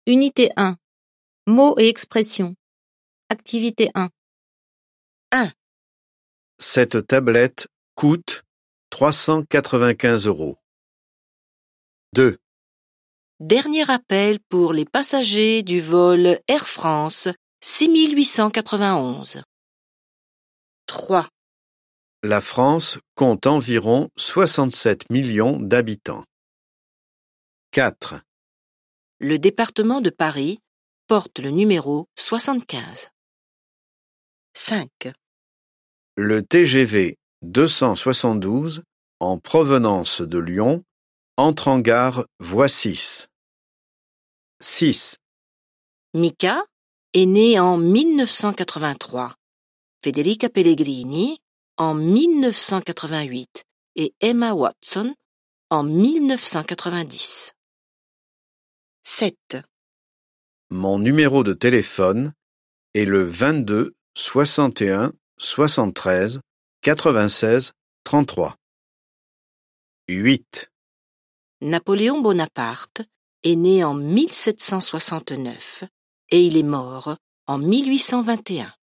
Unité 1. Mots et expressions. Activité 1. 1. Cette tablette coûte 395 €. 2. Dernier appel pour les passagers du vol Air France 6891. 3. La France compte environ 67 millions d'habitants. 4. Le département de Paris porte le numéro 75. 5. Le TGV 272 en provenance de Lyon entre en gare voie 6. 6. Mika est née en 1983, Federica Pellegrini en 1988 et Emma Watson en 1990. 7. Mon numéro de téléphone est le 22 61 73 96 33. 8. Napoléon Bonaparte est né en 1769 et il est mort en 1821.